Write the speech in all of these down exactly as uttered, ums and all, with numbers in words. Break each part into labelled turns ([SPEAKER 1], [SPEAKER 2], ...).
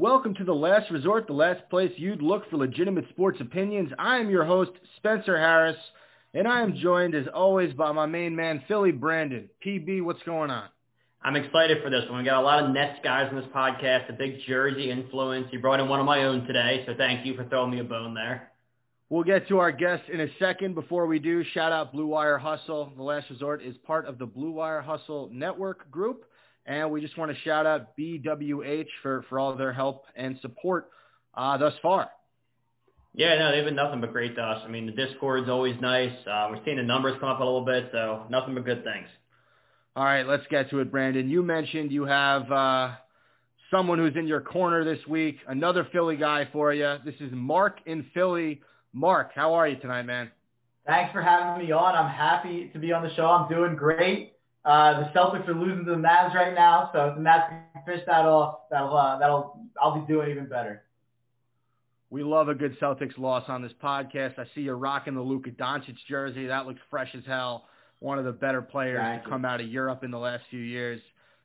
[SPEAKER 1] Welcome to The Last Resort, the last place you'd look for legitimate sports opinions. I am your host, Spencer Harris, and I am joined, as always, by my main man, Philly Brandon. P B, what's going on?
[SPEAKER 2] I'm excited for this one. We got a lot of Nets guys on this podcast, a big Jersey influence. You brought in one of my own today, so thank you for throwing me a bone there.
[SPEAKER 1] We'll get to our guest in a second. Before we do, shout out Blue Wire Hustle. The Last Resort is part of the Blue Wire Hustle Network group. And we just want to shout out B W H for, for all of their help and support uh, thus far.
[SPEAKER 2] Yeah, no, they've been nothing but great to us. I mean, the Discord's always nice. Uh, we're seeing the numbers come up a little bit, so nothing but good things.
[SPEAKER 1] All right, let's get to it, Brandon. You mentioned you have uh, someone who's in your corner this week, another Philly guy for you. This is Mark in Philly. Mark, how are you tonight, man?
[SPEAKER 3] Thanks for having me on. I'm happy to be on the show. I'm doing great. Uh, the Celtics are losing to the Mavs right now, so if the Mavs can finish that off, that'll, uh, that'll, I'll be doing even better.
[SPEAKER 1] We love a good Celtics loss on this podcast. I see you're rocking the Luka Doncic jersey. That looks fresh as hell. One of the better players
[SPEAKER 3] Thank
[SPEAKER 1] to
[SPEAKER 3] you.
[SPEAKER 1] come out of Europe in the last few years.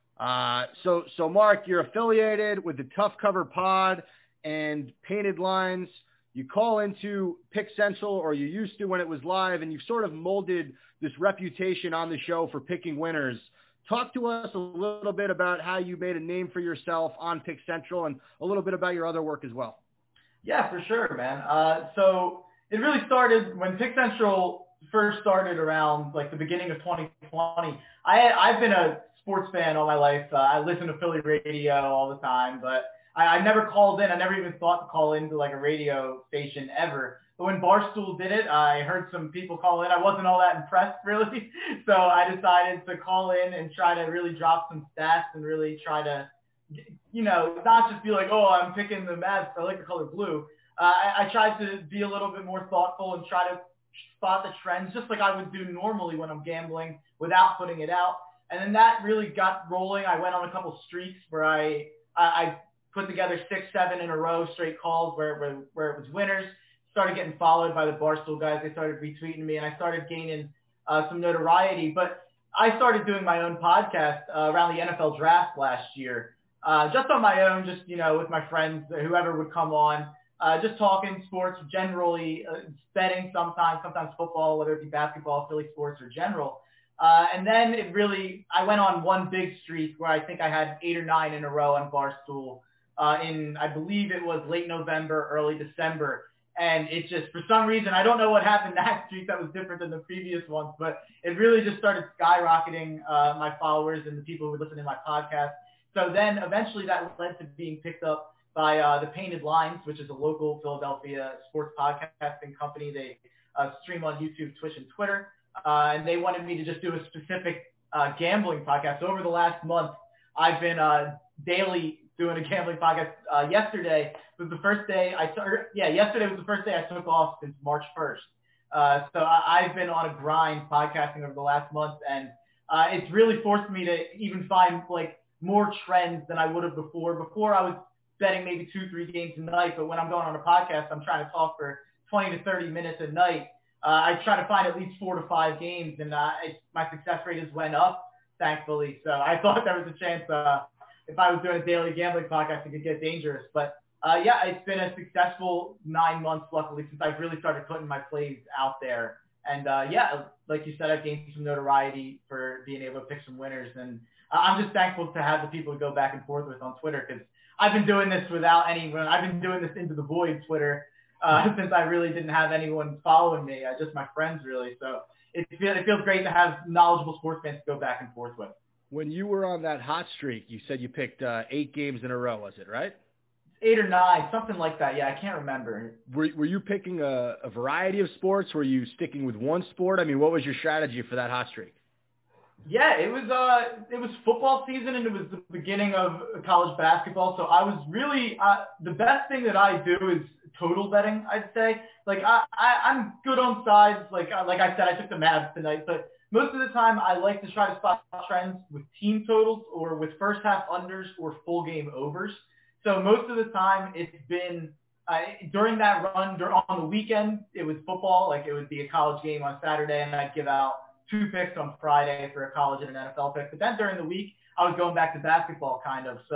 [SPEAKER 1] Uh, so, so Mark, you're affiliated with the Tough Cover Pod and Painted Lines. You call into Pick Central, or you used to when it was live, and you've sort of molded this reputation on the show for picking winners. Talk to us a little bit about how you made a name for yourself on Pick Central and a little bit about your other work as well.
[SPEAKER 3] Yeah, for sure, man. Uh, so it really started when Pick Central first started around like the beginning of twenty twenty. I, I've been a sports fan all my life. Uh, I listen to Philly radio all the time, but I, I never called in. I never even thought to call into like a radio station ever. But when Barstool did it, I heard some people call in. I wasn't all that impressed, really. So I decided to call in and try to really drop some stats and really try to, you know, not just be like, oh, I'm picking the Mavs. I like the color blue. Uh, I, I tried to be a little bit more thoughtful and try to spot the trends, just like I would do normally when I'm gambling without putting it out. And then that really got rolling. I went on a couple streaks where I I, I put together six, seven in a row straight calls where, where, where it was winners. Started getting followed by the Barstool guys. They started retweeting me, and I started gaining uh, some notoriety. But I started doing my own podcast uh, around the N F L draft last year, uh, just on my own, just, you know, with my friends, whoever would come on, uh, just talking sports, generally uh, betting sometimes, sometimes football, whether it be basketball, Philly sports, or general. Uh, and then it really, I went on one big streak where I think I had eight or nine in a row on Barstool uh, in, I believe it was late November, early December. And it just, for some reason, I don't know what happened that streak that was different than the previous ones, but it really just started skyrocketing uh, my followers and the people who would listen to my podcast. So then eventually that led to being picked up by uh, the Painted Lines, which is a local Philadelphia sports podcasting company. They uh, stream on YouTube, Twitch, and Twitter. Uh, and they wanted me to just do a specific uh, gambling podcast. So over the last month, I've been uh, daily doing a gambling podcast. Uh, yesterday was the first day I started. Yeah, yesterday was the first day I took off since March first. Uh, so I, I've been on a grind podcasting over the last month, and uh, it's really forced me to even find like more trends than I would have before. Before I was betting maybe two, three games a night, but when I'm going on a podcast, I'm trying to talk for twenty to thirty minutes a night. Uh, I try to find at least four to five games, and uh, it, my success rate has went up, thankfully. So I thought there was a chance uh, if I was doing a daily gambling podcast, it could get dangerous. But uh, yeah, it's been a successful nine months, luckily, since I've really started putting my plays out there. And uh, yeah, like you said, I've gained some notoriety for being able to pick some winners. And uh, I'm just thankful to have the people to go back and forth with on Twitter, because I've been doing this without anyone. I've been doing this into the void Twitter uh, since I really didn't have anyone following me, uh, just my friends really. So it, feel, it feels great to have knowledgeable sports fans to go back and forth with.
[SPEAKER 1] When you were on that hot streak, you said you picked uh, eight games in a row, was it, right?
[SPEAKER 3] Eight or nine, something like that. Yeah, I can't remember.
[SPEAKER 1] Were, were you picking a, a variety of sports? Were you sticking with one sport? I mean, what was your strategy for that hot streak?
[SPEAKER 3] Yeah, it was uh, it was football season, and it was the beginning of college basketball. So I was really uh, the best thing that I do is total betting. I'd say, like I, I I'm good on sides. Like like I said, I took the Mavs tonight, but most of the time I like to try to spot trends with team totals or with first half unders or full game overs. So most of the time it's been uh, during that run dur- on the weekend, it was football. Like it would be a college game on Saturday, and I'd give out two picks on Friday for a college and an N F L pick. But then during the week, I was going back to basketball kind of. So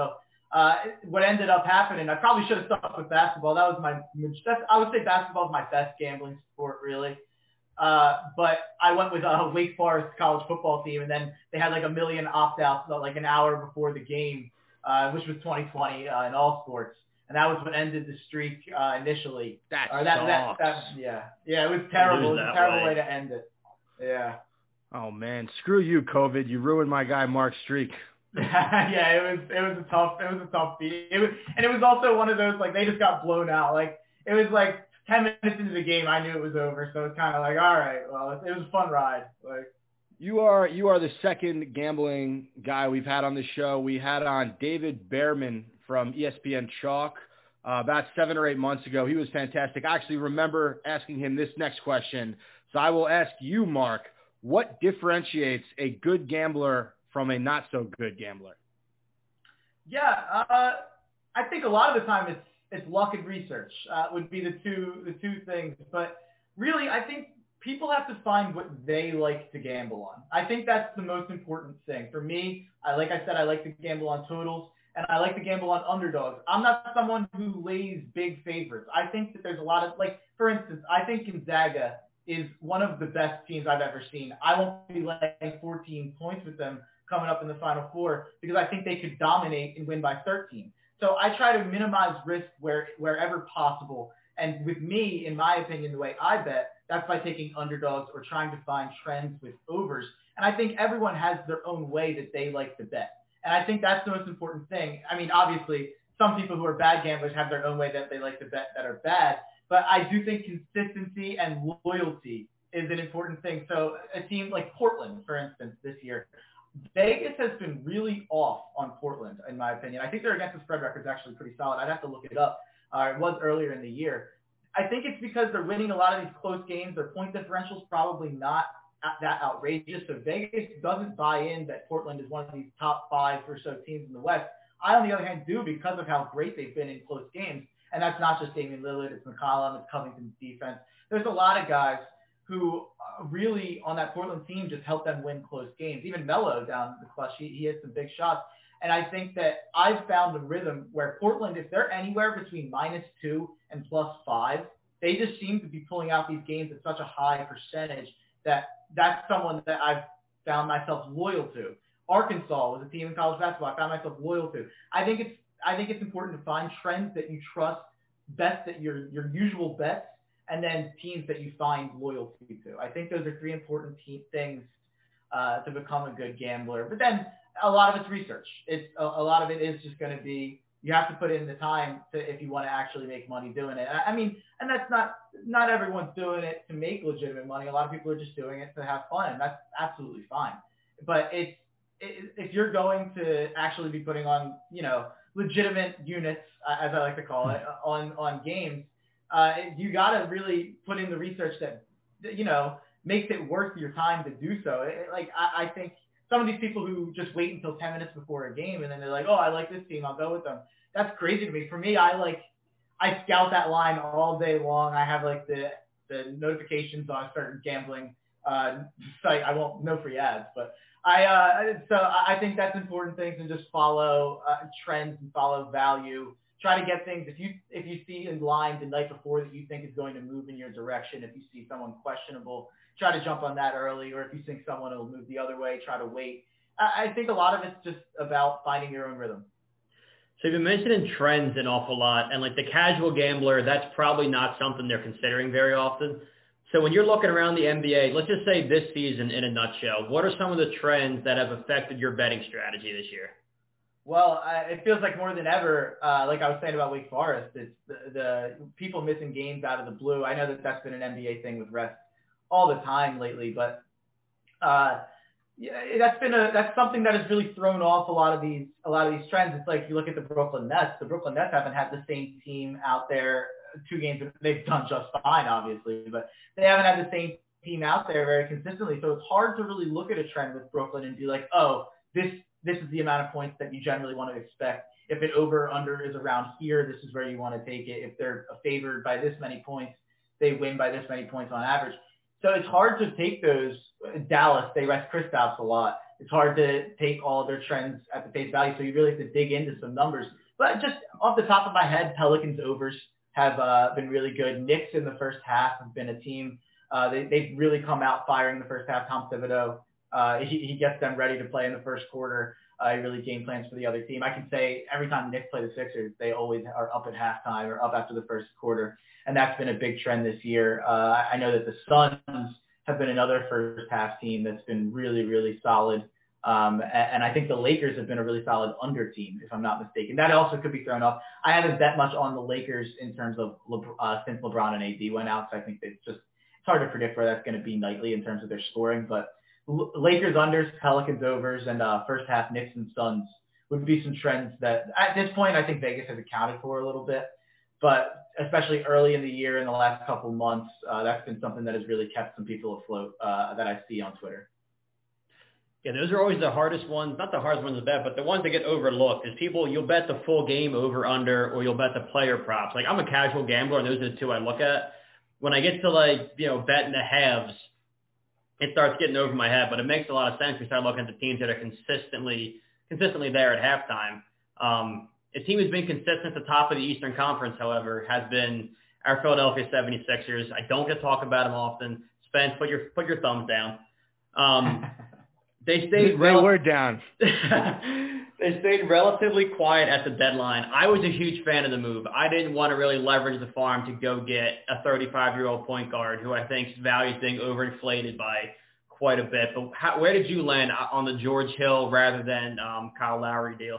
[SPEAKER 3] uh, what ended up happening, I probably should have stuck with basketball. That was my, that's, I would say basketball is my best gambling sport, really. Uh, but I went with a Wake Forest college football team, and then they had like a million opt-outs like an hour before the game, uh, which was twenty twenty uh, in all sports. And that was what ended the streak uh, initially.
[SPEAKER 1] That
[SPEAKER 3] or that, that, that, yeah. Yeah, it was terrible. It was a terrible way. way to end it. Yeah.
[SPEAKER 1] Oh, man. Screw you, COVID. You ruined my guy Mark's streak.
[SPEAKER 3] yeah, it was it was a tough it was a tough beat. It was and it was also one of those like they just got blown out. Like it was like ten minutes into the game, I knew it was over. So it's kind of like, all right, well, it, it was a fun ride. Like
[SPEAKER 1] you are you are the second gambling guy we've had on the show. We had on David Behrman from E S P N Chalk uh, about seven or eight months ago. He was fantastic. I actually remember asking him this next question. So I will ask you, Mark, what differentiates a good gambler from a not so good gambler?
[SPEAKER 3] Yeah, uh, I think a lot of the time it's it's luck and research uh, would be the two the two things. But really, I think people have to find what they like to gamble on. I think that's the most important thing. For me, I like I said, I like to gamble on totals, and I like to gamble on underdogs. I'm not someone who lays big favorites. I think that there's a lot of, like, for instance, I think Gonzaga is one of the best teams I've ever seen. I won't be laying fourteen points with them coming up in the Final Four because I think they could dominate and win by thirteen. So I try to minimize risk where wherever possible. And with me, in my opinion, the way I bet, that's by taking underdogs or trying to find trends with overs. And I think everyone has their own way that they like to bet. And I think that's the most important thing. I mean, obviously, some people who are bad gamblers have their own way that they like to bet that are bad. But I do think consistency and loyalty is an important thing. So a team like Portland, for instance, this year, Vegas has been really off on Portland, in my opinion. I think their against the spread record is actually pretty solid. I'd have to look it up. Uh, it was earlier in the year. I think it's because they're winning a lot of these close games. Their point differential is probably not that outrageous. So Vegas doesn't buy in that Portland is one of these top five or so teams in the West. I, on the other hand, do because of how great they've been in close games. And that's not just Damian Lillard. It's McCollum. It's Covington's defense. There's a lot of guys who really on that Portland team just help them win close games. Even Melo down the clutch, he, he hit some big shots. And I think that I've found a rhythm where Portland, if they're anywhere between minus two and plus five, they just seem to be pulling out these games at such a high percentage that that's someone that I've found myself loyal to. Arkansas was a team in college basketball I found myself loyal to. I think it's I think it's important to find trends that you trust, bets that your your usual bets, and then teams that you find loyalty to. I think those are three important te- things uh, to become a good gambler. But then a lot of it's research. It's a, a lot of it is just going to be you have to put in the time to if you want to actually make money doing it. I, I mean, and that's not not everyone's doing it to make legitimate money. A lot of people are just doing it to have fun, and that's absolutely fine. But it's it, if you're going to actually be putting on, you know, legitimate units, uh, as I like to call it, on on games. Uh, you got to really put in the research that, that, you know, makes it worth your time to do so. It, like, I, I think some of these people who just wait until ten minutes before a game and then they're like, oh, I like this team, I'll go with them. That's crazy to me. For me, I like, I scout that line all day long. I have like the, the notifications on a certain gambling uh, site. I won't, no free ads, but I, uh, so I think that's important things and just follow uh, trends and follow value. Try to get things, if you if you see in line the night before that you think is going to move in your direction, if you see someone questionable, try to jump on that early, or if you think someone will move the other way, try to wait. I, I think a lot of it's just about finding your own rhythm.
[SPEAKER 2] So you've been mentioning trends an awful lot, and like the casual gambler, that's probably not something they're considering very often. So when you're looking around the N B A, let's just say this season in a nutshell, what are some of the trends that have affected your betting strategy this year?
[SPEAKER 3] Well, I, it feels like more than ever, uh, like I was saying about Wake Forest, it's the, the people missing games out of the blue. I know that that's been an N B A thing with refs all the time lately, but uh, yeah, that's been a that's something that has really thrown off a lot of these a lot of these trends. It's like you look at the Brooklyn Nets. The Brooklyn Nets haven't had the same team out there two games. They've done just fine, obviously, but they haven't had the same team out there very consistently. So it's hard to really look at a trend with Brooklyn and be like, oh, this. This is the amount of points that you generally want to expect. If it over or under is around here, this is where you want to take it. If they're favored by this many points, they win by this many points on average. So it's hard to take those. Dallas, they rest Kristaps a lot. it's hard to take all their trends at the face value. So you really have to dig into some numbers. But just off the top of my head, Pelicans overs have uh, been really good. Knicks in the first half have been a team. Uh, they, they've really come out firing the first half. Tom Thibodeau, uh, he, he gets them ready to play in the first quarter. Uh, he really game plans for the other team. I can say every time Knicks play the Sixers, they always are up at halftime or up after the first quarter. And that's been a big trend this year. Uh, I know that the Suns have been another first half team that's been really, really solid. Um, and, and I think the Lakers have been a really solid under team, if I'm not mistaken. That also could be thrown off. I haven't bet much on the Lakers in terms of Le- uh, since LeBron and A D went out. So I think it's just it's hard to predict where that's going to be nightly in terms of their scoring. But L- Lakers unders, Pelicans overs, and uh, first half Knicks and Suns would be some trends that at this point I think Vegas has accounted for a little bit. But especially early in the year, in the last couple months, uh, that's been something that has really kept some people afloat uh, that I see on Twitter.
[SPEAKER 2] Yeah, those are always the hardest ones. Not the hardest ones to bet, but the ones that get overlooked is people, you'll bet the full game over under, or you'll bet the player props. Like, I'm a casual gambler, and those are the two I look at. When I get to, like, you know, betting the halves, it starts getting over my head, but it makes a lot of sense. We start looking at the teams that are consistently consistently there at halftime. Um, a team who's been consistent at the top of the Eastern Conference, however, has been our Philadelphia seventy-sixers. I don't get to talk about them often. Spence, put your put your thumbs down. Um, they stayed.
[SPEAKER 1] They
[SPEAKER 2] rel-
[SPEAKER 1] were down.
[SPEAKER 2] They stayed relatively quiet at the deadline. I was a huge fan of the move. I didn't want to really leverage the farm to go get a thirty-five-year-old point guard who I think's value is being overinflated by quite a bit. But how, where did you land on the George Hill rather than um, Kyle Lowry deal?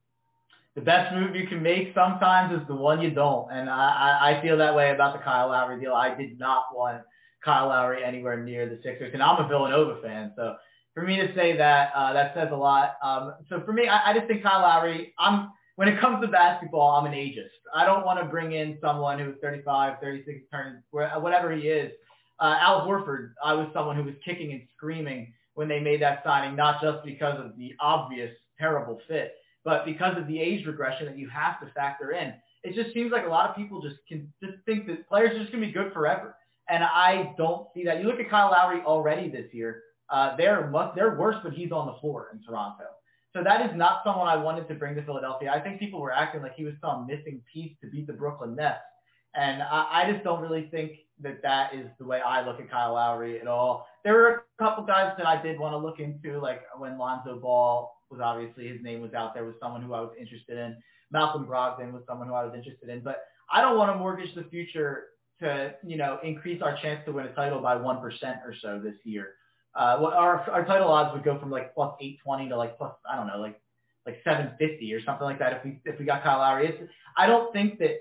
[SPEAKER 3] The best move you can make sometimes is the one you don't. And I, I feel that way about the Kyle Lowry deal. I did not want Kyle Lowry anywhere near the Sixers. And I'm a Villanova fan, so for me to say that, uh, that says a lot. Um, so for me, I, I just think Kyle Lowry, I'm, when it comes to basketball, I'm an ageist. I don't want to bring in someone who's thirty-five, thirty-six, turning, whatever he is. Uh, Al Horford, I was someone who was kicking and screaming when they made that signing, not just because of the obvious terrible fit, but because of the age regression that you have to factor in. It just seems like a lot of people just can just think that players are just going to be good forever. And I don't see that. You look at Kyle Lowry already this year. Uh, they're much, they're worse, but he's on the floor in Toronto. So that is not someone I wanted to bring to Philadelphia. I think people were acting like he was some missing piece to beat the Brooklyn Nets. And I, I just don't really think that that is the way I look at Kyle Lowry at all. There were a couple guys that I did want to look into, like when Lonzo Ball was obviously, his name was out there, was someone who I was interested in. Malcolm Brogdon was someone who I was interested in. But I don't want to mortgage the future to, you know, increase our chance to win a title by one percent or so this year. Uh, well, our our title odds would go from like plus eight twenty to like plus, I don't know, like like seven fifty or something like that if we if we got Kyle Lowry. It's, I don't think that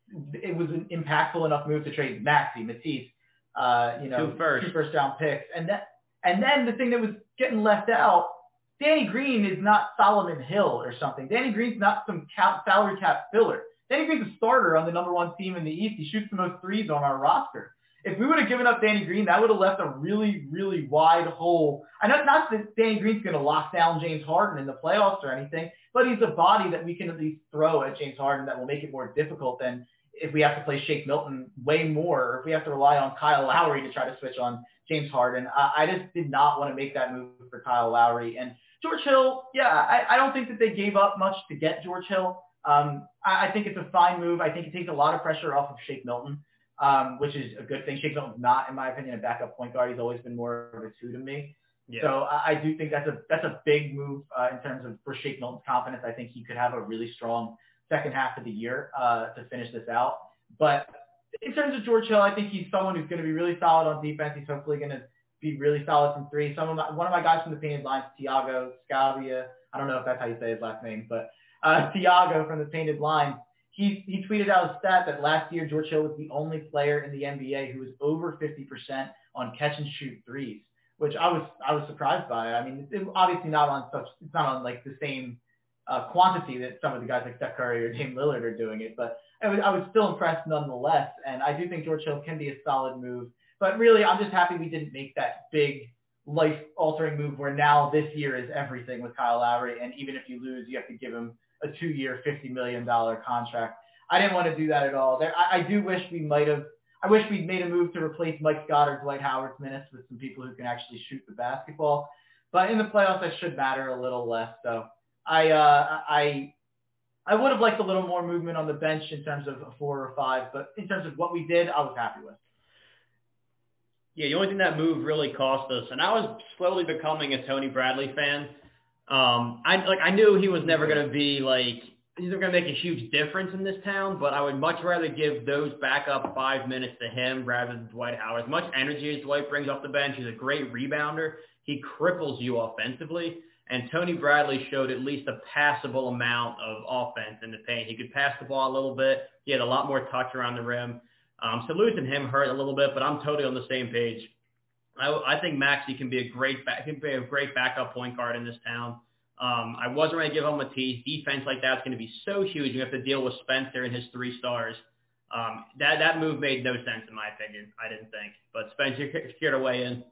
[SPEAKER 3] it was an impactful enough move to trade Maxey, Matisse, uh, you know,
[SPEAKER 2] two first.
[SPEAKER 3] two first round picks, and that and then the thing that was getting left out, Danny Green is not Solomon Hill or something. Danny Green's not some cap, salary cap filler. Danny Green's a starter on the number one team in the East. He shoots the most threes on our roster. If we would have given up Danny Green, that would have left a really, really wide hole. I know not that Danny Green's going to lock down James Harden in the playoffs or anything, but he's a body that we can at least throw at James Harden that will make it more difficult than if we have to play Shake Milton way more, or if we have to rely on Kyle Lowry to try to switch on James Harden. I, I just did not want to make that move for Kyle Lowry. And George Hill, yeah, I, I don't think that they gave up much to get George Hill. Um, I, I think it's a fine move. I think it takes a lot of pressure off of Shake Milton. Um, which is a good thing. Shake Milton's not, in my opinion, a backup point guard. He's always been more of a two to me. Yeah. So I, I do think that's a that's a big move uh, in terms of for Shake Milton's confidence. I think he could have a really strong second half of the year uh, to finish this out. But in terms of George Hill, I think he's someone who's going to be really solid on defense. He's hopefully going to be really solid from three. Some of my, one of my guys from the painted lines, Tiago Scavia. I don't know if that's how you say his last name, but uh, Tiago from the painted lines. He he tweeted out a stat that last year George Hill was the only player in the N B A who was over fifty percent on catch and shoot threes, which I was I was surprised by. I mean, it's obviously not on such it's not on like the same uh, quantity that some of the guys like Steph Curry or Dame Lillard are doing it, but I was, I was still impressed nonetheless. And I do think George Hill can be a solid move. But really, I'm just happy we didn't make that big life-altering move where now this year is everything with Kyle Lowry, and even if you lose, you have to give him a two-year, fifty million dollars contract. I didn't want to do that at all. There, I, I do wish we might have – I wish we'd made a move to replace Mike Scott or Dwight Howard's minutes with some people who can actually shoot the basketball. But in the playoffs, that should matter a little less. So I uh, I I would have liked a little more movement on the bench in terms of a four or five, but in terms of what we did, I was happy with.
[SPEAKER 2] Yeah, the only thing that move really cost us, and I was slowly becoming a Tony Bradley fan. Um, I like I knew he was never going to be like he's never going to make a huge difference in this town, but I would much rather give those backup five minutes to him rather than Dwight Howard. As much energy as Dwight brings off the bench, he's a great rebounder. He cripples you offensively, and Tony Bradley showed at least a passable amount of offense in the paint. He could pass the ball a little bit. He had a lot more touch around the rim. Um, so losing him hurt a little bit, but I'm totally on the same page. I, I think Maxey can be a great back, can be a great backup point guard in this town. Um, I wasn't ready to give him Matisse. Defense like that's going to be so huge. You have to deal with Spencer and his three stars. Um, that that move made no sense in my opinion. I didn't think, but Spencer, you're here to weigh in.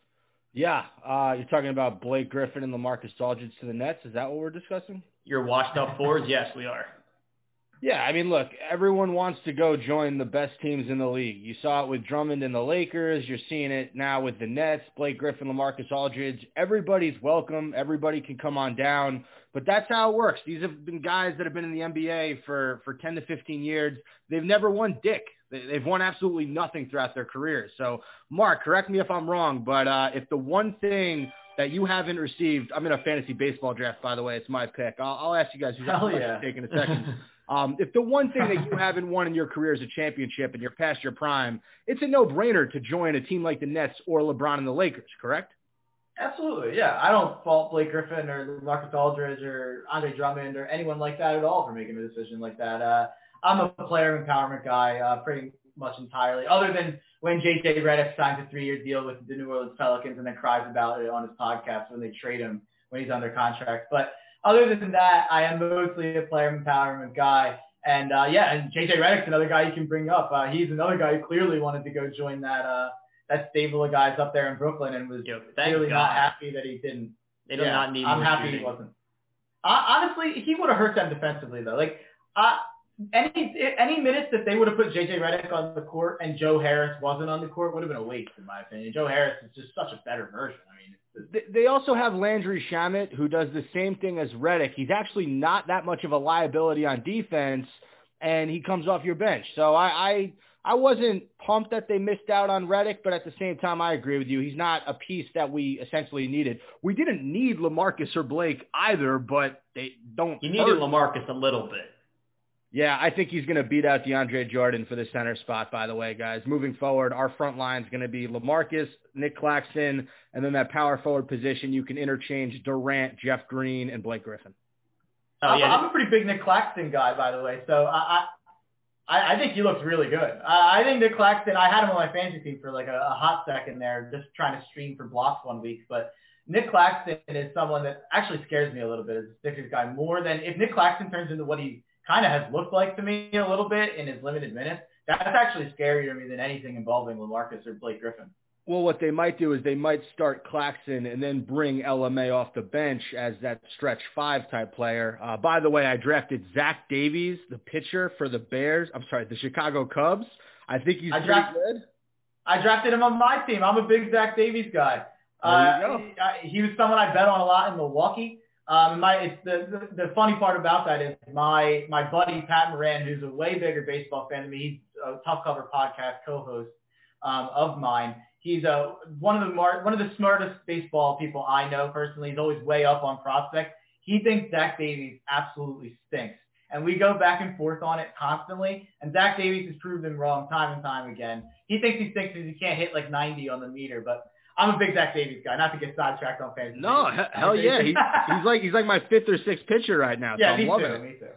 [SPEAKER 1] Yeah, uh, you're talking about Blake Griffin and LaMarcus Aldridge to the Nets. Is that what we're discussing?
[SPEAKER 2] Your washed up fours? Yes, we are.
[SPEAKER 1] Yeah, I mean, look, everyone wants to go join the best teams in the league. You saw it with Drummond and the Lakers. You're seeing it now with the Nets, Blake Griffin, LaMarcus Aldridge. Everybody's welcome. Everybody can come on down. But that's how it works. These have been guys that have been in the N B A for, for ten to fifteen years. They've never won dick. They've won absolutely nothing throughout their careers. So, Mark, correct me if I'm wrong, but uh, if the one thing that you haven't received, I'm in a fantasy baseball draft, by the way. It's my pick. I'll, I'll ask you guys. You
[SPEAKER 3] Hell yeah.
[SPEAKER 1] Take in a second. Um, if the one thing that you haven't won in your career is a championship and you're past your prime, it's a no-brainer to join a team like the Nets or LeBron and the Lakers, correct?
[SPEAKER 3] Absolutely, yeah. I don't fault Blake Griffin or Marcus Aldridge or Andre Drummond or anyone like that at all for making a decision like that. Uh, I'm a player empowerment guy uh, pretty much entirely, other than when J J Redick signs a three-year deal with the New Orleans Pelicans and then cries about it on his podcast when they trade him when he's under contract. But other than that, I am mostly a player empowerment guy. And, uh, yeah, and J J Redick's another guy you can bring up. Uh, he's another guy who clearly wanted to go join that uh, that stable of guys up there in Brooklyn and was
[SPEAKER 2] Yo,
[SPEAKER 3] clearly
[SPEAKER 2] God.
[SPEAKER 3] not happy that he didn't.
[SPEAKER 2] They do
[SPEAKER 3] yeah,
[SPEAKER 2] not need
[SPEAKER 3] I'm
[SPEAKER 2] more
[SPEAKER 3] happy
[SPEAKER 2] shooting.
[SPEAKER 3] he wasn't. Uh, honestly, he would have hurt them defensively, though. Like, uh, any any minutes that they would have put J J Redick on the court and Joe Harris wasn't on the court would have been a waste, in my opinion. Joe Harris is just such a better version. I mean, it's,
[SPEAKER 1] They also have Landry Shamet, who does the same thing as Redick. He's actually not that much of a liability on defense, and he comes off your bench. So I, I I wasn't pumped that they missed out on Redick, but at the same time, I agree with you. He's not a piece that we essentially needed. We didn't need LaMarcus or Blake either, but they don't
[SPEAKER 2] You needed
[SPEAKER 1] hurt.
[SPEAKER 2] LaMarcus a little bit.
[SPEAKER 1] Yeah, I think he's going to beat out DeAndre Jordan for the center spot, by the way, guys. Moving forward, our front line is going to be LaMarcus, Nick Claxton, and then that power forward position, you can interchange Durant, Jeff Green, and Blake Griffin.
[SPEAKER 2] Oh, yeah.
[SPEAKER 3] I'm a pretty big Nick Claxton guy, by the way. So I I, I think he looks really good. I, I think Nick Claxton, I had him on my fantasy team for like a, a hot second there, just trying to stream for blocks one week. But Nick Claxton is someone that actually scares me a little bit as a Sixers guy, more than if Nick Claxton turns into what he kind of has looked like to me a little bit in his limited minutes. That's actually scarier to me than anything involving LaMarcus or Blake Griffin.
[SPEAKER 1] Well, what they might do is they might start Claxton and then bring L M A off the bench as that stretch five type player. Uh, by the way, I drafted Zach Davies, the pitcher for the Bears. I'm sorry, the Chicago Cubs. I think he's
[SPEAKER 3] I
[SPEAKER 1] pretty
[SPEAKER 3] draft-
[SPEAKER 1] good.
[SPEAKER 3] I drafted him on my team. I'm a big Zach Davies guy.
[SPEAKER 1] There
[SPEAKER 3] Uh,
[SPEAKER 1] you go.
[SPEAKER 3] he, he was someone I bet on a lot in Milwaukee. Um, my it's the, the the funny part about that is my my buddy Pat Moran, who's a way bigger baseball fan than me. He's a Tough Cover podcast co-host um, of mine. He's a one of the mar- one of the smartest baseball people I know personally. He's always way up on prospects. He thinks Zach Davies absolutely stinks, and we go back and forth on it constantly. And Zach Davies has proved him wrong time and time again. He thinks he stinks because he can't hit like ninety on the meter, but I'm a big Zach Davies guy. Not to get sidetracked on fantasy.
[SPEAKER 1] No, he- hell yeah. He, he's like he's like my fifth or sixth pitcher right now.
[SPEAKER 3] yeah,
[SPEAKER 1] so I'm
[SPEAKER 3] me
[SPEAKER 1] loving
[SPEAKER 3] too.
[SPEAKER 1] it.
[SPEAKER 3] Me too.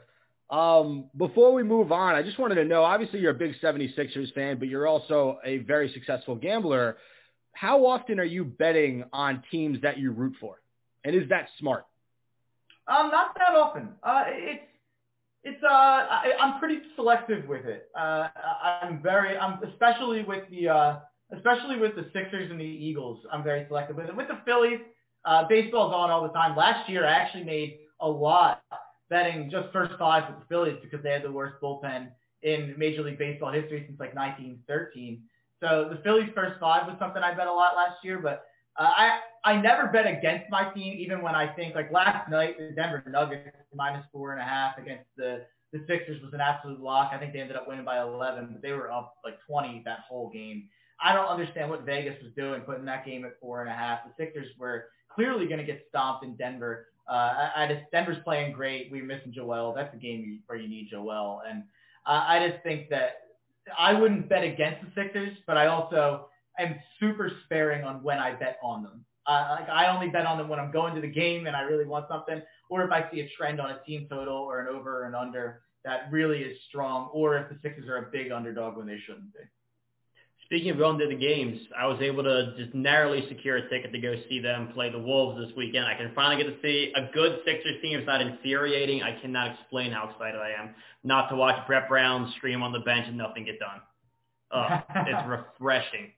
[SPEAKER 1] Um, before we move on, I just wanted to know, obviously you're a big seventy-sixers fan, but you're also a very successful gambler. How often are you betting on teams that you root for? And is that smart?
[SPEAKER 3] Um, not that often. Uh, it's it's uh, I, I'm pretty selective with it. Uh, I, I'm very, I'm especially with the uh, especially with the Sixers and the Eagles. I'm very selective with it. With the Phillies, uh, baseball's on all the time. Last year, I actually made a lot betting just first five with the Phillies because they had the worst bullpen in Major League Baseball history since like nineteen thirteen. So the Phillies first five was something I bet a lot last year, but Uh, I I never bet against my team, even when I think like last night the Denver Nuggets minus four and a half against the the Sixers was an absolute lock. I think they ended up winning by eleven, but they were up like twenty that whole game. I don't understand what Vegas was doing putting that game at four and a half. The Sixers were clearly going to get stomped in Denver. Uh, I, I just Denver's playing great. We're missing Joel. That's the game you, where you need Joel, and uh, I just think that I wouldn't bet against the Sixers, but I also am super sparing on when I bet on them. Uh, like I only bet on them when I'm going to the game and I really want something, or if I see a trend on a team total or an over or an under that really is strong, or if the Sixers are a big underdog when they shouldn't be.
[SPEAKER 2] Speaking of going to the games, I was able to just narrowly secure a ticket to go see them play the Wolves this weekend. I can finally get to see a good Sixers team. It's not infuriating. I cannot explain how excited I am not to watch Brett Brown stream on the bench and nothing get done. Oh, it's refreshing.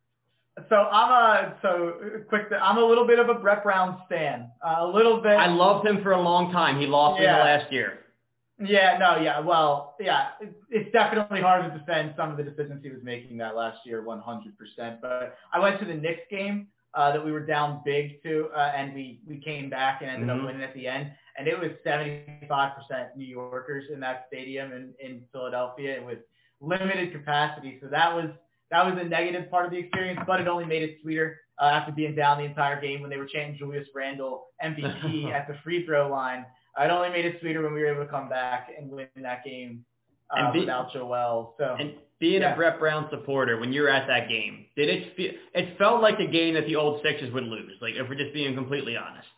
[SPEAKER 3] So I'm a so quick. I'm a little bit of a Brett Brown stan. Uh, a little bit.
[SPEAKER 2] I loved him for a long time. He lost
[SPEAKER 3] yeah.
[SPEAKER 2] me the last year.
[SPEAKER 3] Yeah, no, yeah, well, yeah, it, it's definitely hard to defend some of the decisions he was making that last year, one hundred percent. But I went to the Knicks game uh, that we were down big to, uh, and we, we came back and ended mm-hmm. up winning at the end. And it was seventy-five percent New Yorkers in that stadium in, in Philadelphia with limited capacity. So that was that was a negative part of the experience, but it only made it sweeter uh, after being down the entire game when they were chanting Julius Randle M V P at the free throw line. It only made it sweeter when we were able to come back and win that game uh, and be, without Joel. So,
[SPEAKER 2] and being yeah. a Brett Brown supporter, when you're at that game, did it feel? It felt like a game that the old Sixers would lose. Like if we're just being completely honest.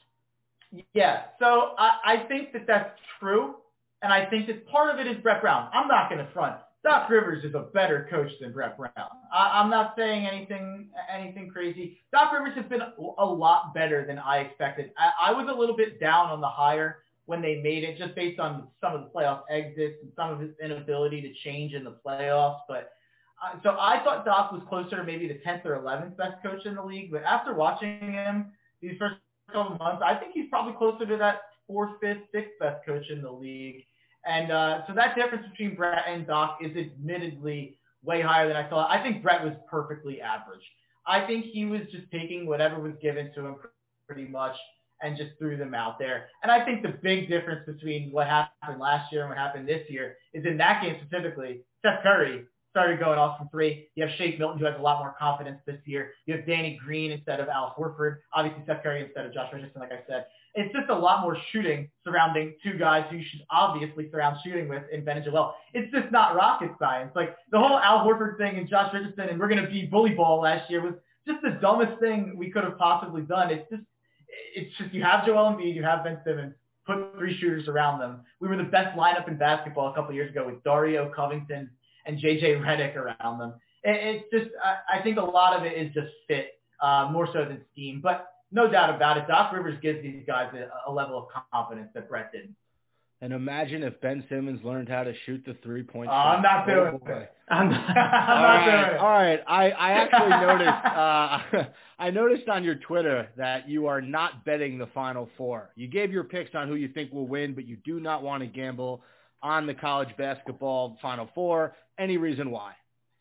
[SPEAKER 3] Yeah. So I, I think that that's true, and I think that part of it is Brett Brown. I'm not going to front. Doc Rivers is a better coach than Brett Brown. I, I'm not saying anything anything crazy. Doc Rivers has been a lot better than I expected. I, I was a little bit down on the hire when they made it, just based on some of the playoff exits and some of his inability to change in the playoffs. But uh, so I thought Doc was closer to maybe the tenth or eleventh best coach in the league. But after watching him these first couple of months, I think he's probably closer to that fourth, fifth, sixth best coach in the league. And uh, so that difference between Brett and Doc is admittedly way higher than I thought. I think Brett was perfectly average. I think he was just taking whatever was given to him pretty much and just threw them out there. And I think the big difference between what happened last year and what happened this year is in that game specifically, Steph Curry started going off from three. You have Shake Milton, who has a lot more confidence this year. You have Danny Green instead of Al Horford. Obviously, Steph Curry instead of Josh Richardson, like I said. It's just a lot more shooting surrounding two guys who you should obviously surround shooting with in Ben and Joel. It's just not rocket science. Like the whole Al Horford thing and Josh Richardson and we're going to be bully ball last year was just the dumbest thing we could have possibly done. It's just It's just you have Joel Embiid, you have Ben Simmons, put three shooters around them. We were the best lineup in basketball a couple of years ago with Dario Covington and J J Redick around them. It, it's just, I, I think a lot of it is just fit, uh, more so than scheme. But no doubt about it, Doc Rivers gives these guys a, a level of confidence that Brett didn't.
[SPEAKER 1] And imagine if Ben Simmons learned how to shoot the three-point
[SPEAKER 3] shot. Uh, I'm not doing
[SPEAKER 1] oh,
[SPEAKER 3] it. I'm not, I'm
[SPEAKER 1] all
[SPEAKER 3] not
[SPEAKER 1] right,
[SPEAKER 3] doing it.
[SPEAKER 1] All right. I, I actually noticed uh, I noticed on your Twitter that you are not betting the Final Four. You gave your picks on who you think will win, but you do not want to gamble on the college basketball Final Four. Any reason why?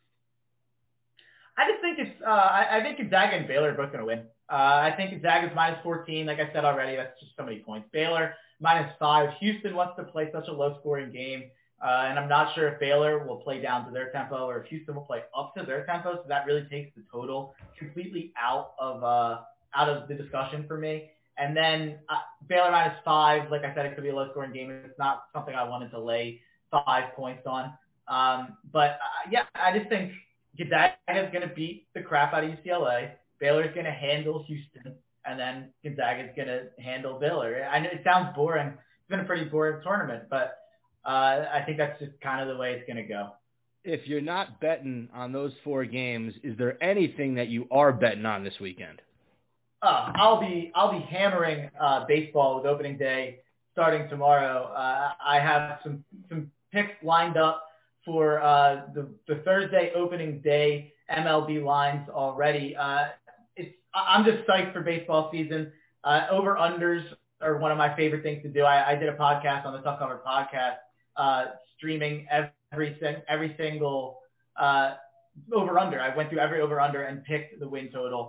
[SPEAKER 3] I just think it's uh, – I, I think Gonzaga and Baylor are both going to win. Uh, I think Gonzaga's minus fourteen. Like I said already, that's just so many points. Baylor minus five. Houston wants to play such a low-scoring game, uh, and I'm not sure if Baylor will play down to their tempo or if Houston will play up to their tempo. So that really takes the total completely out of uh, out of the discussion for me. And then uh, Baylor minus five. Like I said, it could be a low-scoring game. It's not something I wanted to lay five points on. Um, but uh, yeah, I just think Gonzaga is going to beat the crap out of U C L A. Baylor's going to handle Houston, and then Gonzaga's going to handle Baylor. I know it sounds boring. It's been a pretty boring tournament, but uh, I think that's just kind of the way it's going to go.
[SPEAKER 1] If you're not betting on those four games, is there anything that you are betting on this weekend?
[SPEAKER 3] Uh, I'll be I'll be hammering uh, baseball with opening day starting tomorrow. Uh, I have some some picks lined up for uh, the the Thursday opening day M L B lines already. Uh, it's I'm just psyched for baseball season. Uh, over unders are one of my favorite things to do. I, I did a podcast on the Tough Cover podcast, uh, streaming every every single uh, over under. I went through every over under and picked the win total.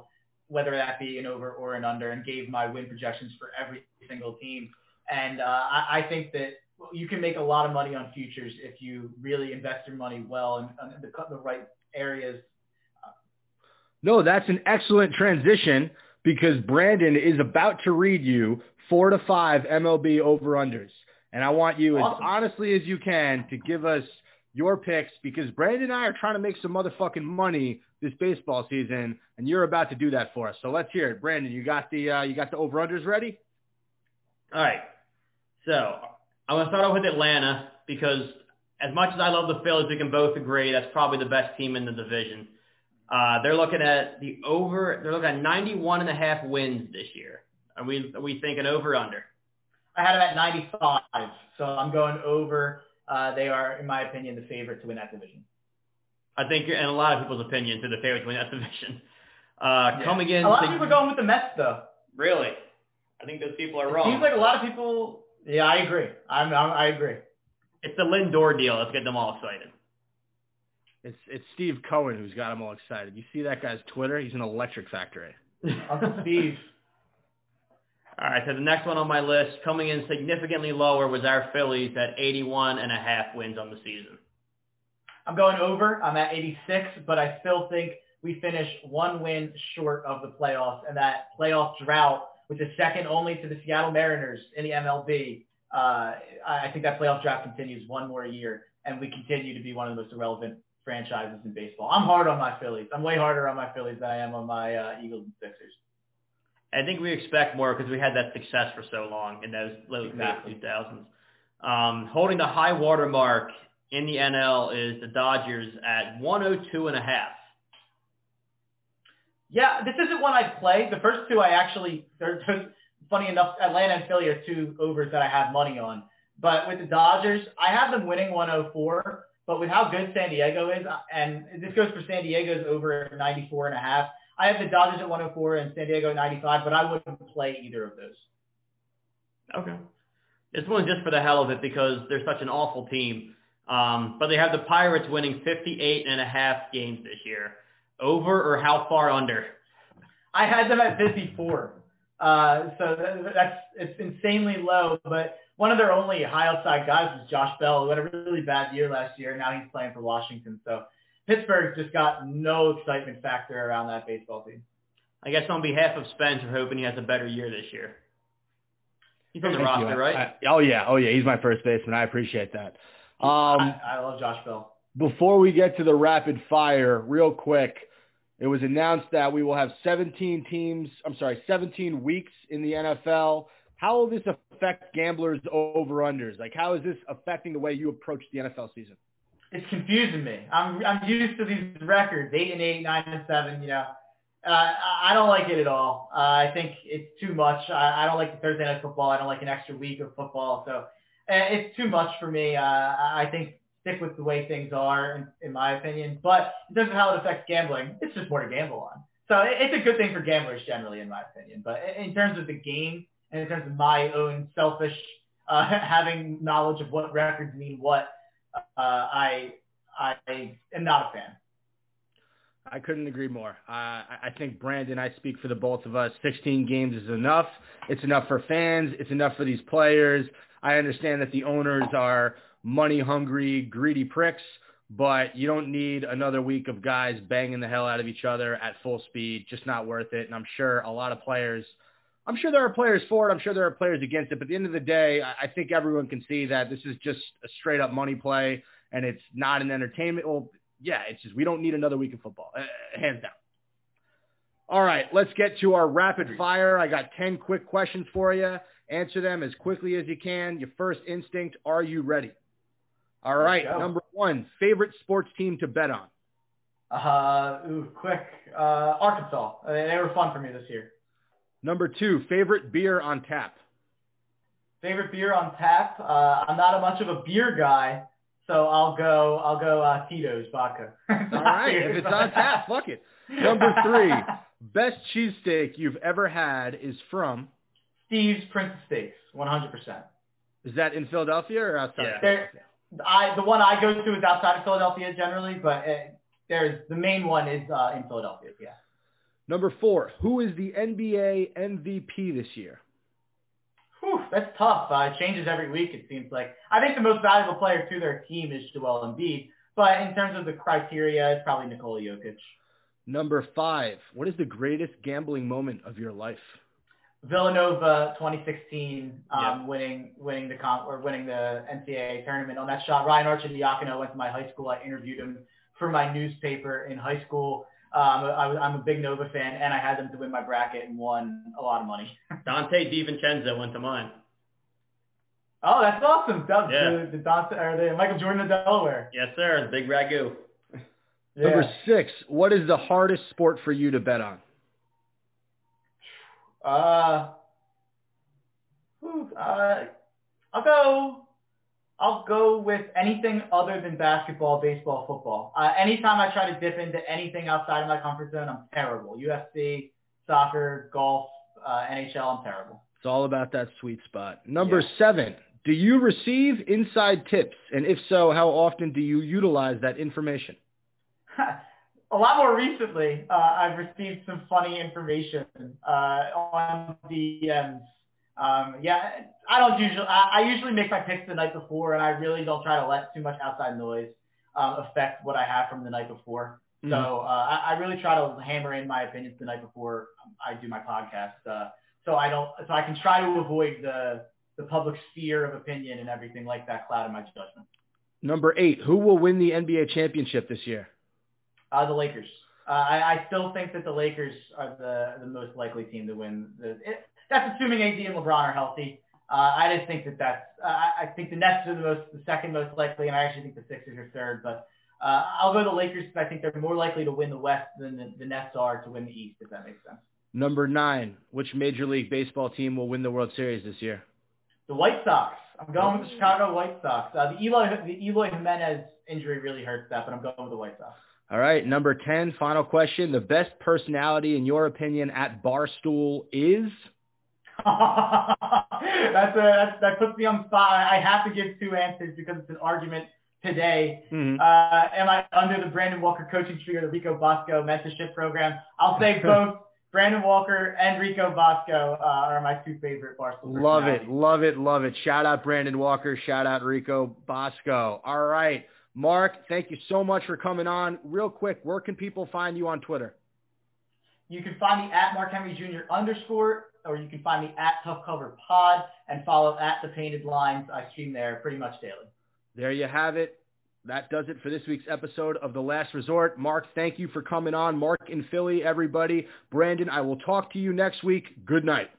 [SPEAKER 3] whether that be an over or an under, and gave my win projections for every single team. And uh, I, I think that you can make a lot of money on futures if you really invest your money well in, in the, the right areas.
[SPEAKER 1] No, that's an excellent transition because Brandon is about to read you four to five M L B over-unders. And I want you
[SPEAKER 3] Awesome.
[SPEAKER 1] as honestly as you can to give us your picks because Brandon and I are trying to make some motherfucking money this baseball season, and you're about to do that for us. So let's hear it. Brandon, you got the uh, you got the over-unders ready?
[SPEAKER 2] All right. So I'm going to start off with Atlanta because as much as I love the Phillies, we can both agree that's probably the best team in the division. Uh, they're looking at the over. They're looking at ninety-one and a half wins this year. Are we are we thinking over under?
[SPEAKER 3] I had them at ninety-five, so I'm going over. Uh, they are, in my opinion, the favorite to win that division.
[SPEAKER 2] I think, in a lot of people's opinions, they're the favorite to win that division. Uh,
[SPEAKER 3] Yeah.
[SPEAKER 2] Coming in,
[SPEAKER 3] A lot
[SPEAKER 2] to,
[SPEAKER 3] of people are going with the Mets, though.
[SPEAKER 2] Really, I think those people are
[SPEAKER 3] It
[SPEAKER 2] wrong.
[SPEAKER 3] seems like a lot of people. Yeah, I agree. I'm, I'm I agree.
[SPEAKER 2] It's the Lindor deal. Let's get them all excited.
[SPEAKER 1] It's it's Steve Cohen who's got him all excited. You see that guy's Twitter? He's an electric factory.
[SPEAKER 3] Uncle Steve.
[SPEAKER 2] All right, so the next one on my list, coming in significantly lower, was our Phillies at eighty-one and a half wins on the season.
[SPEAKER 3] I'm going over. I'm at eighty-six, but I still think we finish one win short of the playoffs, and that playoff drought, which is second only to the Seattle Mariners in the M L B, uh, I think that playoff drought continues one more year, and we continue to be one of the most irrelevant franchises in baseball. I'm hard on my Phillies. I'm way harder on my Phillies than I am on my uh, Eagles and Sixers.
[SPEAKER 2] I think we expect more because we had that success for so long in those late
[SPEAKER 3] Exactly.
[SPEAKER 2] two thousands. Um, holding the high water mark in the N L is the Dodgers at one oh two and a half.
[SPEAKER 3] Yeah, this isn't one I play. The first two I actually, they're, funny enough, Atlanta and Philly are two overs that I have money on. But with the Dodgers, I have them winning one oh four. But with how good San Diego is, and this goes for San Diego's over ninety-four and a half, I have the Dodgers at one oh four and San Diego at ninety-five, but I wouldn't play either of those.
[SPEAKER 2] Okay. This one's just for the hell of it because they're such an awful team. Um, but they have the Pirates winning fifty-eight and a half games this year. Over or how far under?
[SPEAKER 3] I had them at fifty-four. Uh, so that, that's it's insanely low. But one of their only high upside guys was Josh Bell, who had a really bad year last year. Now he's playing for Washington. So Pittsburgh's just got no excitement factor around that baseball team.
[SPEAKER 2] I guess on behalf of Spencer, hoping he has a better year this year. He's on the
[SPEAKER 1] Thank
[SPEAKER 2] roster,
[SPEAKER 1] you.
[SPEAKER 2] right?
[SPEAKER 1] I, oh, yeah. Oh, yeah. He's my first baseman. I appreciate that. Um,
[SPEAKER 3] I, I love Josh Bell.
[SPEAKER 1] Before we get to the rapid fire, real quick, it was announced that we will have seventeen teams, I'm sorry, seventeen weeks in the N F L. How will this affect gamblers' over-unders? Like, how is this affecting the way you approach the N F L season?
[SPEAKER 3] It's confusing me. I'm I'm used to these records, eight and eight, nine and seven. You know, uh, I I don't like it at all. Uh, I think it's too much. I, I don't like the Thursday night football. I don't like an extra week of football. So uh, it's too much for me. Uh, I think stick with the way things are, in, in my opinion. But in terms of how it affects gambling, it's just more to gamble on. So it, it's a good thing for gamblers generally, in my opinion. But in terms of the game and in terms of my own selfish uh, having knowledge of what records mean what, uh, I I am not a fan.
[SPEAKER 1] I couldn't agree more. Uh, I think, Brandon, I speak for the both of us. sixteen games is enough. It's enough for fans. It's enough for these players. I understand that the owners are money-hungry, greedy pricks, but you don't need another week of guys banging the hell out of each other at full speed. Just not worth it. And I'm sure a lot of players – I'm sure there are players for it. I'm sure there are players against it. But at the end of the day, I think everyone can see that this is just a straight-up money play, and it's not an entertainment. Well, yeah, it's just we don't need another week of football, uh, hands down. All right, let's get to our rapid fire. I got ten quick questions for you. Answer them as quickly as you can. Your first instinct, are you ready? All right, number one, favorite sports team to bet on?
[SPEAKER 3] Uh, ooh, quick. Uh, Arkansas. Uh, they were fun for me this year.
[SPEAKER 1] Number two, favorite beer on tap?
[SPEAKER 3] Favorite beer on tap? Uh, I'm not a much of a beer guy, so I'll go. I'll go uh, Tito's vodka.
[SPEAKER 1] All right, if it's on tap, fuck it. Number three, best cheesesteak you've ever had is from?
[SPEAKER 3] Steve's Princess Steaks, one hundred percent.
[SPEAKER 1] Is that in Philadelphia or outside
[SPEAKER 2] Yeah.
[SPEAKER 1] of Philadelphia?
[SPEAKER 3] I the one I go to is outside of Philadelphia generally, but it, there's the main one is uh, in Philadelphia. Yeah.
[SPEAKER 1] Number four, who is the N B A M V P this year?
[SPEAKER 3] Whew, that's tough. Uh, it changes every week, it seems like. I think the most valuable player to their team is Joel Embiid, but in terms of the criteria, it's probably Nikola Jokic.
[SPEAKER 1] Number five, what is the greatest gambling moment of your life?
[SPEAKER 3] Villanova twenty sixteen, um,
[SPEAKER 2] Yep.
[SPEAKER 3] winning winning the comp, or winning the N C double A tournament on that shot. Ryan Arcidiacono went to my high school. I interviewed him for my newspaper in high school. Um, I was, I'm a big Nova fan, and I had them to win my bracket and won a lot of money.
[SPEAKER 2] Dante DiVincenzo went to mine.
[SPEAKER 3] Oh, that's awesome! That,
[SPEAKER 2] Yeah.
[SPEAKER 3] the, the Dante, or the Michael Jordan of Delaware.
[SPEAKER 2] Yes, sir. The big ragu.
[SPEAKER 3] Yeah.
[SPEAKER 1] Number six, what is the hardest sport for you to bet on?
[SPEAKER 3] Uh, whew, uh, I'll go. I'll go with anything other than basketball, baseball, football. Uh, anytime I try to dip into anything outside of my comfort zone, I'm terrible. U F C, soccer, golf, uh, N H L, I'm terrible.
[SPEAKER 1] It's all about that sweet spot. Number
[SPEAKER 3] Yeah.
[SPEAKER 1] seven, do you receive inside tips? And if so, how often do you utilize that information?
[SPEAKER 3] A lot more recently, uh, I've received some funny information uh, on D Ms. Um, yeah, I don't usually. I, I usually make my picks the night before, and I really don't try to let too much outside noise um, affect what I have from the night before.
[SPEAKER 1] Mhm.
[SPEAKER 3] So uh, I, I really try to hammer in my opinions the night before I do my podcast, uh, so I don't. So I can try to avoid the the public sphere of opinion and everything like that clouding my judgment.
[SPEAKER 1] Number eight, who will win the N B A championship this year?
[SPEAKER 3] Uh, the Lakers. Uh, I, I still think that the Lakers are the the most likely team to win. The, it, that's assuming A D and LeBron are healthy. Uh, I just think that that's. Uh, I think the Nets are the most, the second most likely, and I actually think the Sixers are third. But uh, I'll go the Lakers because I think they're more likely to win the West than the, the Nets are to win the East, if that makes sense.
[SPEAKER 1] Number nine, which Major League Baseball team will win the World Series this year?
[SPEAKER 3] The White Sox. I'm going with the Chicago White Sox. Uh, the Eloy the Eloy Jimenez injury really hurts that, but I'm going with the White Sox.
[SPEAKER 1] All right, number ten, final question. The best personality, in your opinion, at Barstool is?
[SPEAKER 3] that's a, that's, that puts me on the spot. I have to give two answers because it's an argument today.
[SPEAKER 1] Mm-hmm.
[SPEAKER 3] Uh, am I under the Brandon Walker coaching tree or the Rico Bosco mentorship program? I'll say both. Brandon Walker and Rico Bosco uh, are my two favorite Barstool
[SPEAKER 1] Love
[SPEAKER 3] personalities.
[SPEAKER 1] it, love it, love it. Shout out Brandon Walker. Shout out Rico Bosco. All right. Mark, thank you so much for coming on. Real quick, where can people find you on Twitter?
[SPEAKER 3] You can find me at Mark Henry Junior underscore, or you can find me at Tough Cover Pod and follow at The Painted Lines. I stream there pretty much daily.
[SPEAKER 1] There you have it. That does it for this week's episode of The Last Resort. Mark, thank you for coming on. Mark in Philly, everybody. Brandon, I will talk to you next week. Good night.